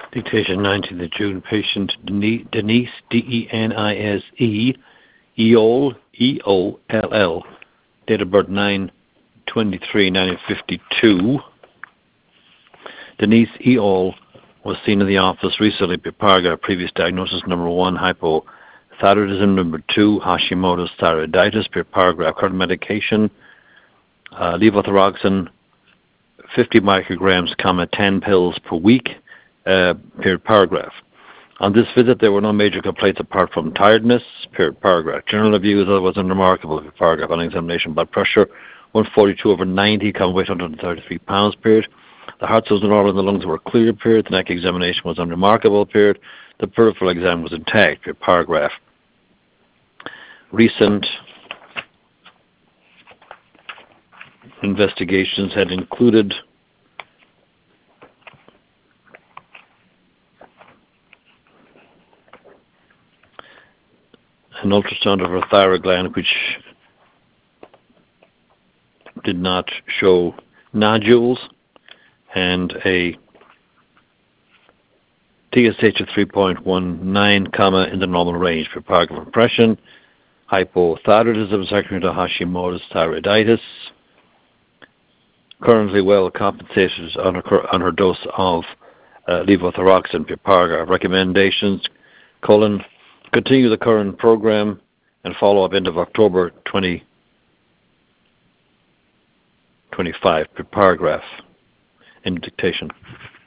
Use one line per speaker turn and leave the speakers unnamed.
Dictation 19th of June. Patient Denise, D-E-N-I-S-E, Eoll, E-O-L-L. Date of birth 9/23/1952. Denise Eoll was seen in the office recently. Paragraph. Previous diagnosis: number 1, hypothyroidism. Number 2, Hashimoto's thyroiditis. Paragraph. Current medication: levothyroxine, 50 micrograms, 10 pills per week. Paragraph. On this visit, there were no major complaints apart from tiredness. Paragraph. General review was unremarkable. Paragraph. On examination, blood pressure 142/90, weight 133 pounds. Period. The heart was normal and the lungs were clear. Period. The neck examination was unremarkable. Period. The peripheral exam was intact. Paragraph. Recent investigations had included an ultrasound of her thyroid gland, which did not show nodules, and a TSH of 3.19, in the normal range. Paragraph. Impression: hypothyroidism secondary to Hashimoto's thyroiditis. Currently well compensated on her dose of levothyroxine. Paragraph. Recommendations: continue the current program and follow up end of October 2025. Paragraph. End of dictation.